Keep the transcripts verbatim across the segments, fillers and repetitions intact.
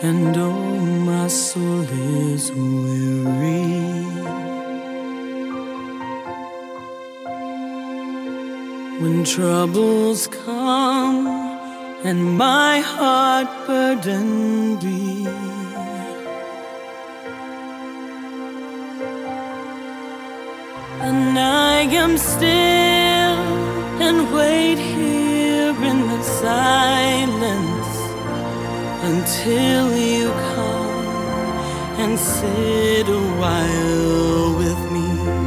and oh, my soul is weary. When troubles come and my heart burdened be, and I am still and wait here in the silence until you come and sit a while with me.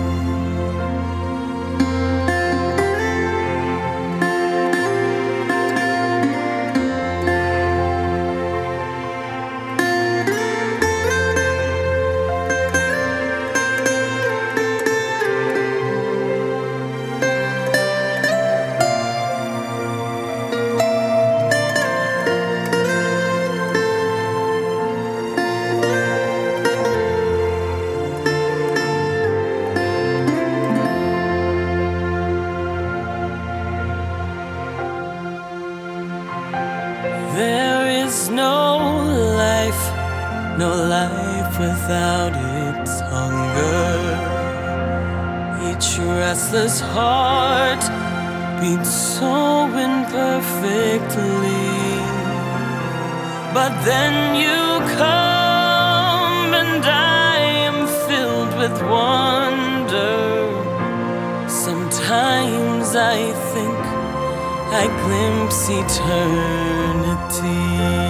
There is no life, no life without its hunger. Each restless heart beats so imperfectly. But then you come and I am filled with wonder. Sometimes I think I glimpse eternity.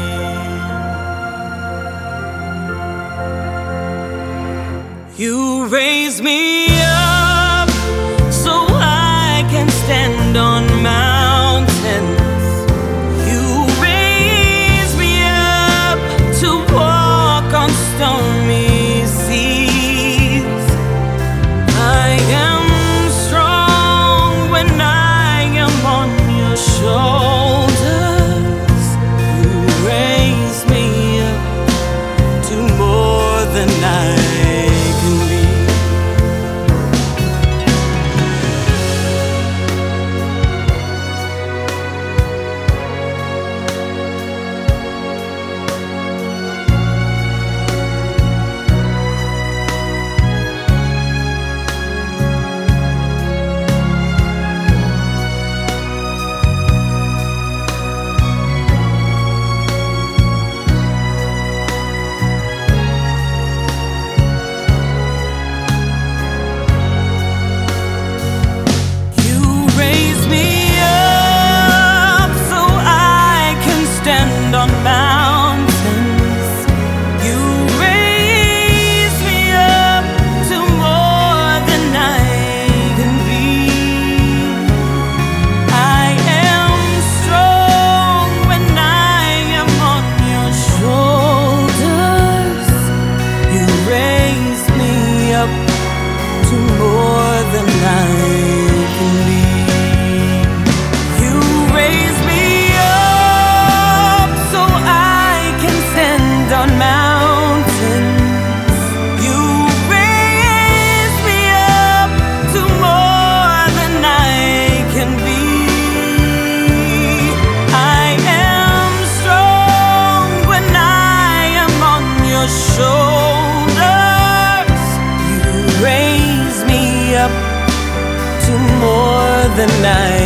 You raise me up so I can stand on mountains. You raise me up to walk on stormy seas. I am strong when I am on your shoulders. You raise me up to more than I can be. To more than I can be. You raise me up so I can stand on mountains. You raise me up to more than I can be. I am strong when I am on your shoulders. You raise up to more than I